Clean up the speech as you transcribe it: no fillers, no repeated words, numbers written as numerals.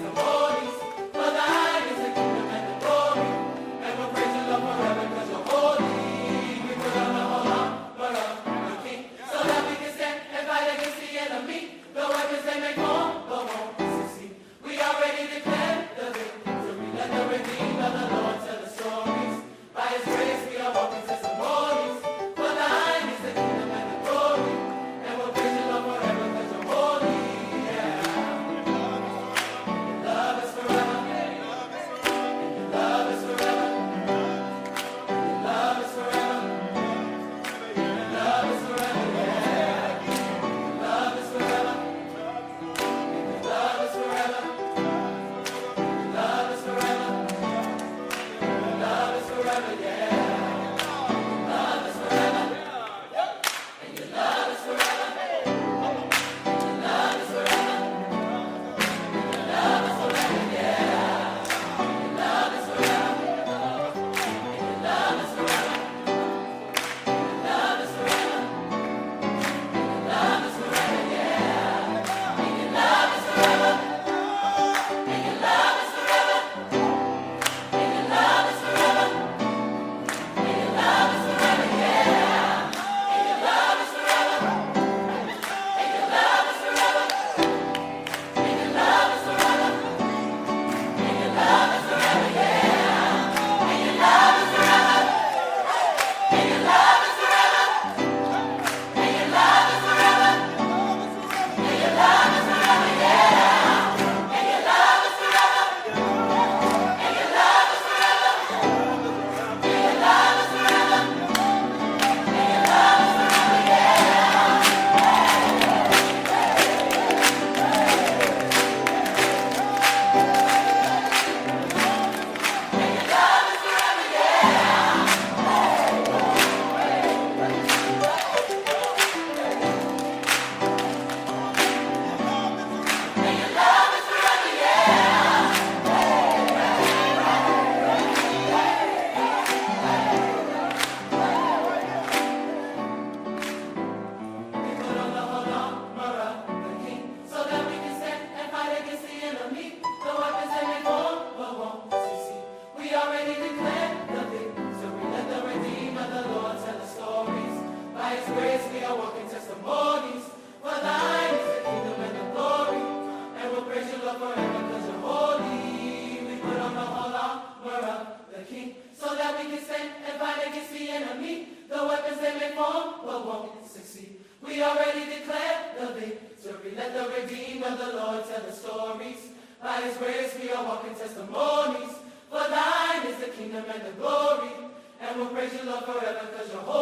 testimonies. For thine is the kingdom and the glory, and we'll praise you, Lord, forever, because you're holy. We put on the whole armor of the King, so that we can stand and fight against the enemy. The weapons they may form, but won't succeed. We already declared the victory. Let the redeemed of the Lord tell the stories. By his grace we are walking testimonies. For thine is the kingdom and the glory, and we'll praise you, Lord, forever, because you're holy. Yeah. Your love is forever. Your love is forever. Your love is forever. Your love is forever. Yeah. Your love is forever. Your love is forever. Your love is forever. Your love is forever. Yeah. Your love is forever. And your love is forever. Your love is forever. Your love is forever. Yeah. Your love is forever. And your love is forever. Your love is forever. Your love is forever. Yeah. And your love is forever. And your love is forever. And your love is forever. And your love is forever. Yeah. And your love is forever. And your love is forever. And your love is forever. And your love is forever. Yeah. And your love is forever. And your love is forever. And your love is forever. And your love is forever. Yeah. And your love is forever. And your love is forever. And your love is forever. And your love is forever. Yeah. And your love is forever. Yeah. And your love is forever. Yeah. We put on the whole armor of the King, so that we can stand and fight against the enemy. The weapons they may form, but won't succeed. We already declared the victory. Let the redeemed of the Lord tell the stories. By his grace we are walking testimonies. For thine is the kingdom and the glory, and we'll praise you, Lord, forever, because you're holy. We put on the whole armor of the King, so that we can stand and fight against the enemy. The weapons they may form, but won't succeed. We already declared the victory. Let the redeemed of the Lord tell the stories. By his grace we are walking testimonies. For thine is the kingdom and the glory, and we'll praise you, Lord, forever, because you're holy.